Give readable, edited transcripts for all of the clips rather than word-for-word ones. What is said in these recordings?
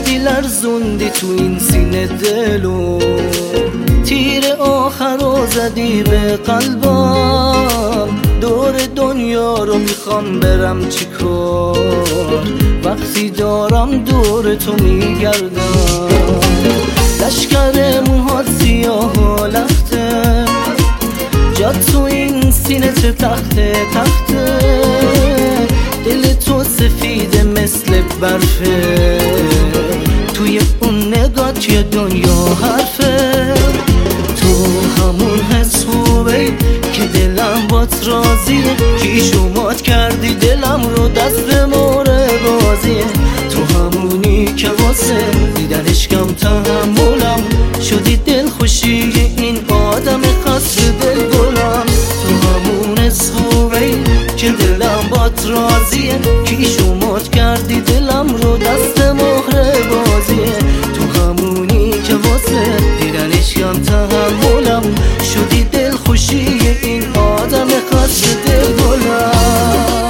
رفتی لرزوندی تو این سینه دلو، تیر آخر رو زدی به قلبم. دور دنیا رو میخوام برم چیکار، وقتی دارم دور تو میگردم. لشکر موهات سیاه و لخته، جات تو این سینه چه تخته تخته. دل تو سفیده مثل برفه، توی اون نگات یه دنیا حرفه. تو همون حس خوبه که دلم بات راضیه، کیشومات کردی دلم رو دست موره بازیه. تو همونی که واسه دیدنش کم تحملم، شدی دل خوشی این آدم خاص دل گلم. تو همون حس خوبه که دلم بات راضیه، کیشومات کردی دلم رو دست مهره بازیه. تو همونی که واسه دیدنش کم تحملم، شدی دل خوشی این آدم خاص دل گلم.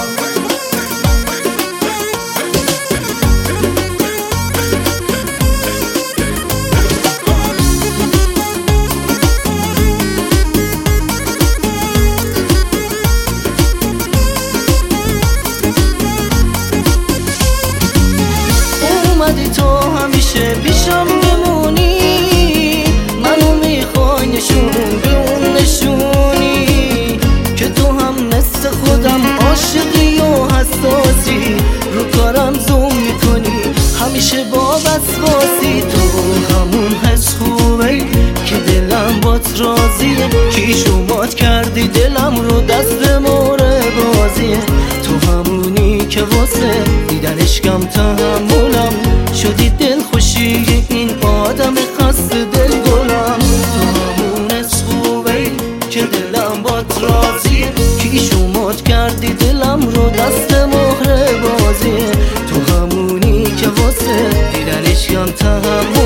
اومدی تو همیشه پیشم بمونی، منو میخوای نشون به اون نشونی که تو هم مثل خودم عاشقی و حساسی. رو کارم زوم میکنی همیشه با وسواسی. تو همون حس خوبه که دلم بات راضیه، کیشومات کردی دلم رو دست موره بازیه. تو همونی که واسه دیدنش کم تحملم، شدی دل خوشی این آدم خاص دل گلم. تو همون حس خوبه که دلم بات راضیه، کیشومات کردی دلم رو دست مهره بازیه. تو همونی که واسه دیدنش کم تحملم،